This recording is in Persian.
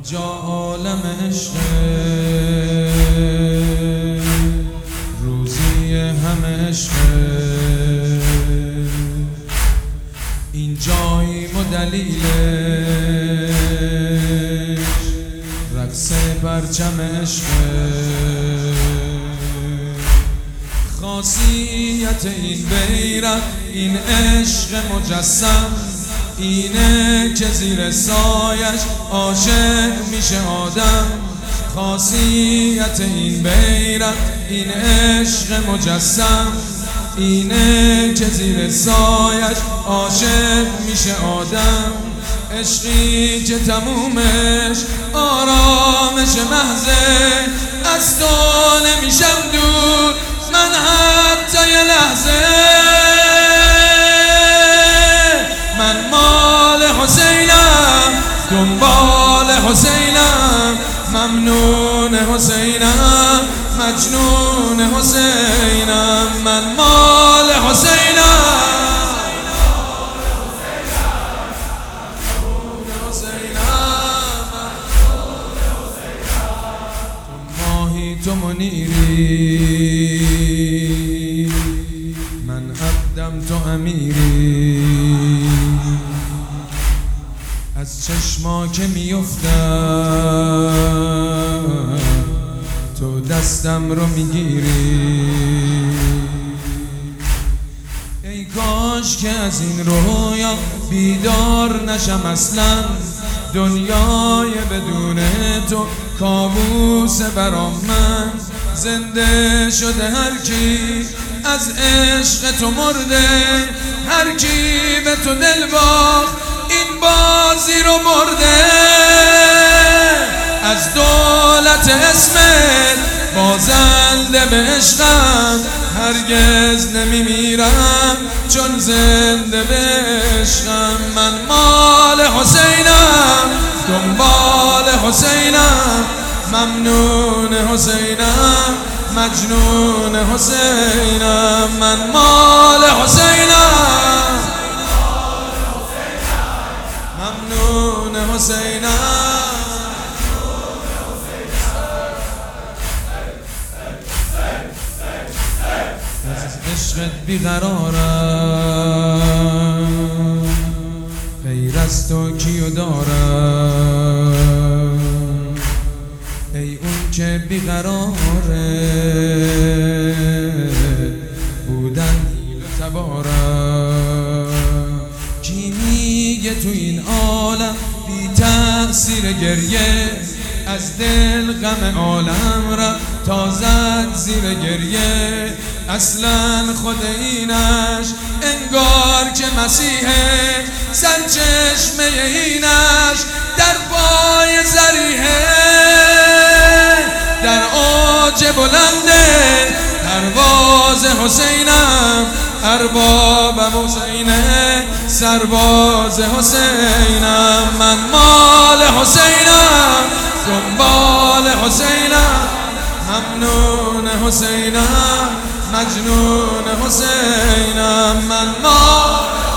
اینجا عالم عشق، روزی همه عشق، اینجاییم و دلیلش رقص پرچم عشق. خاصیت این بیرق، این عشق مجسم، اینه که زیر سایش عاشق میشه آدم. خاصیت این بیرق، این عشق مجسم، اینه که زیر سایش عاشق میشه آدم. عشقی که تمومش آرامش محضه، از تو نمیشم دور من حتی یه لحظه. من مال حسینم، دنبال حسینم، ممنون حسینم، مجنون حسینم. من مال حسینم، تو منیری، من عبدم تو امیری. از چشما که میافتم تو دستم رو میگیری. ای کاش که از این رویا بیدار نشم اصلا، دنیای بدون تو کابوس برام. من زنده شده هر کی از عشق تو مرده، هر کی به تو دل باخت این بازی رو برده. از دولت اسمت بازنده به عشقم، هرگز نمیمیرم چون زنده به عشقم. من مال حسینم، دنبال حسینم، ممنون حسینم، مجنون حسینم. من مال حسینم، ممنون حسینم. از عشقت بیقرارم، غیر از تو کیو دارم؟ ای اون که بیقراره بودن حیل و تبارم. کی میگه تو این عالم بی تأثیر گریه، از دل غم عالم را تازد زیر گریه. اصلا خود اینش انگار که مسیحه، سرچشمه اینش در پای ذریحه. در اوج بلنده پرواز حسینم، اربابم حسینه، سرباز حسینم. من مال حسینم، دنبال حسینم، ممنون حسینم، مجنون حسینم. من مال